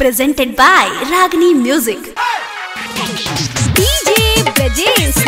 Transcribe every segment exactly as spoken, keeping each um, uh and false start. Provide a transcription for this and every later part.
presented by Ragini Music. D J Brajesh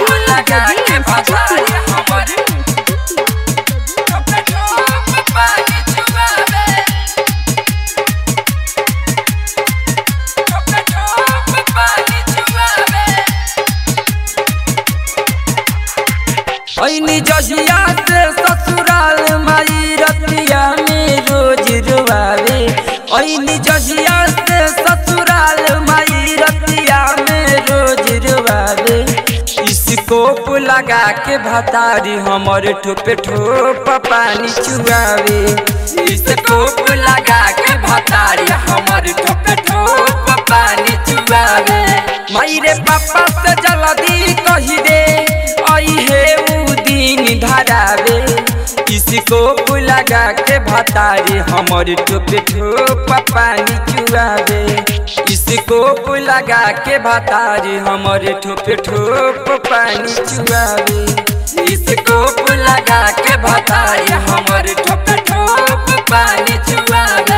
ऐनी जहिया से ससुराल माई रतिया में रोज रुआवे। ऐनी जहिया से ससुराल माई रतिया में रोज रुआवे। स्कोप लगा के भतारी हमर ठोपे ठोप पानी चुआवे। स्कोप लगा के भतारी हमर ठोपे ठोप पानी चुआवे। माई रे पापा से जल्दी कही दे आई है दिन धरावे। स्कोप लगा के भतारी हमर ठोपे ठोप पानी चुआवे। स्कोप लगा के भतारी हमर ठोपे ठोप पानी चुआवे। स्कोप लगा के भतारी हमर ठोपे ठोप पानी चुआवे।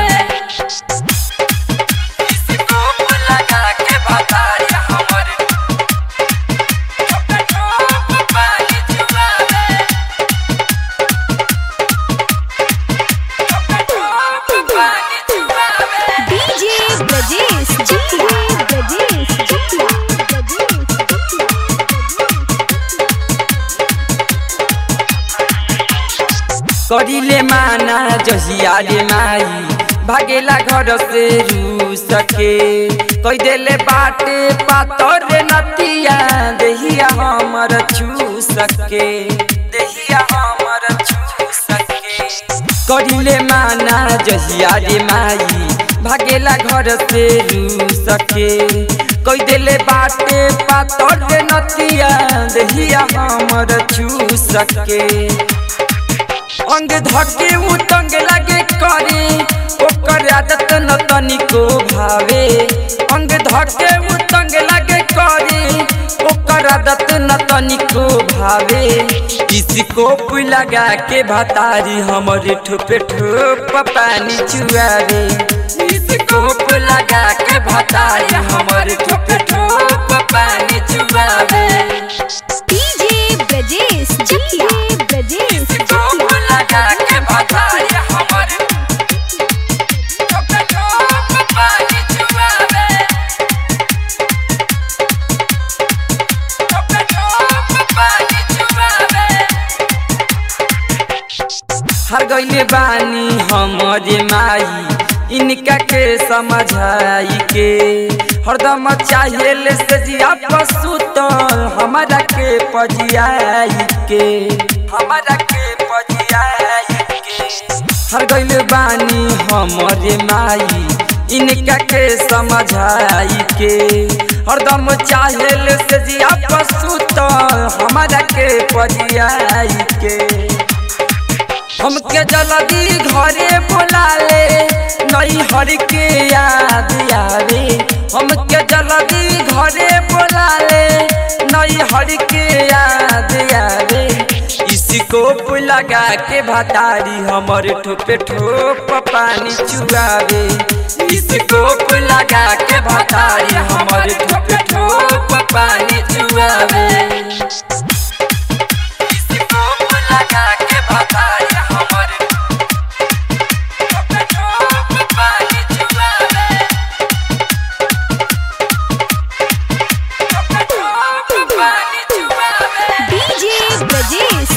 स्कोप लगा के भतारी हमर ठोपे ठोप पानी चुआवे। ठोपे ठोप पानी चुआवे। D J Brajesh करिले माना जहिया रे माई भागेला घर से रू सके। कई देले बाटे पातर नतिया देहिया हमर छू सके। देहिया हमर छू सके। करिले माना जहिया रे माई भागेला घर से रू सके। कई देले बाटे पातर नतिया देहिया हमर छू सके। अंग धके उतंग लगे करे ओकर आदत न तनिको भावे। अंग धके उतंग लगे करे ओकर आदत न तनिको भावे। स्कोप लगा के भतारी हमर ठोपे ठोप पानी चुआवे। स्कोप लगा के भतारी हमर ठोपे ठोप पानी चुआवे। D J Brajesh Brajesh scope लगा के भतारी हमर ठोपे ठोप पानी चुआवे। ठोपे ठोप पानी चुआवे। हर गइले बानी हमरे माई इनका के समझाई के। हरदम चाहिए से जिया पसुतल हमारा के पजियाई के। हमारा के पजियाई के। हर गइले बानी हमरे माई इनका के समझाई के। हरदम चाहिए से जिया पसुतल हमारा के पजियाई के। हमके जल्दी घरे बोला ले नई हर के याद आवे। हमके जल्दी घरे बोला ले नई हर के याद आवे। स्कोप लगा के भतारी हमर ठोपे ठोप पानी चुआवे। स्कोप लगा के भतारी हमर ठोपे ठोप पानी चुआवे। स्कोप लगा के भतारी हमर ठोपे ठोप पानी चुआवे। ठोपे ठोप पानी चुआवे। D J Brajesh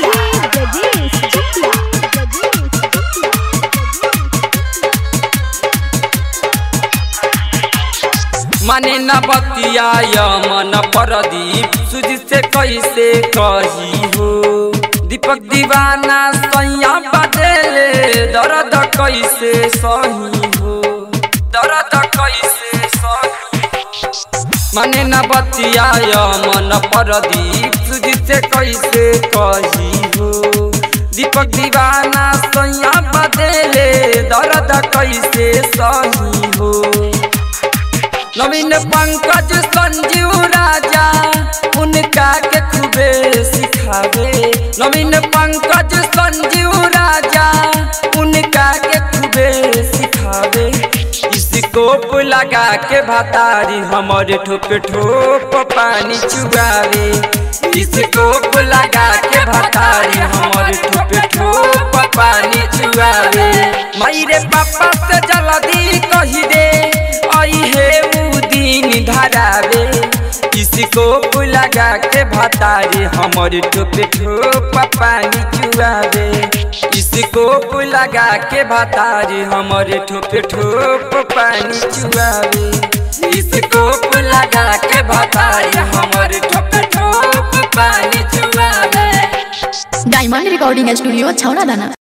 माने न बतिया मन परदीप सुजी से कैसे कही हो। दीपक दीवाना सैया बदले दर्द कैसे सही हो। दर्द कैसे सही हो। माने न बतिया मन परदीप सुजी से कैसे कही हो। दीपक दीवाना सैया बदले दर्द कैसे सही हो। नवीन पंकज संजीव राजा उनका के खूबे सिखावे। नवीन पंकज संजीव राजा उनका के खूबे सिखावे। स्कोप लगा के भतारी हमर ठोप ठोप पानी चुआवे। स्कोप लगा के भतारी हमर ठोप ठोप पानी चुआवे। मायरे पापा से जल्दी कही दे आई है उ दिन धरावे। स्कोप लगा के भतारी हमर ठोप ठोप पानी चुआवे। स्कोप लगा के भतारी हमर ठोप ठोप पानी चुआवे। स्कोप लगा के भतारी हमर ठोप ठोप पानी चुआवे। डायमंड रिकॉर्डिंग स्टूडियो छौड़ा दाना।